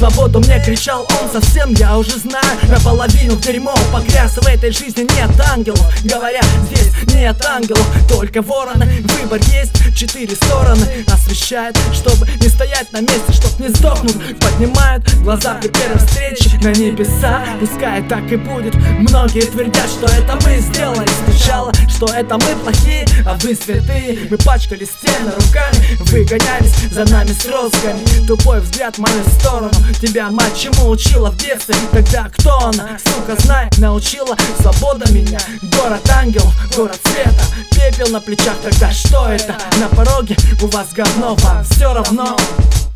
свободу мне кричал он, совсем я уже знаю. Наполовину в дерьмо погряз, в этой жизни нет ангелов. Говорят, здесь нет ангелов, только вороны. Выбор есть, 4 стороны освещает, чтобы не стоять на месте, чтоб не сдохнуть. Поднимают глаза при первой встрече на небеса. Пускай так и будет, многие твердят, что это мы сделали сначала, что это мы плохие, а вы святые. Мы пачкали стены руками, вы гонялись за нами с розгами. Тупой взгляд в мою сторону. Тебя мать чему учила в детстве? Тогда кто она? Сука, знай, научила. Свобода меня, город ангелов, город света. Пепел на плечах, тогда что это? На пороге у вас говно, вам все равно.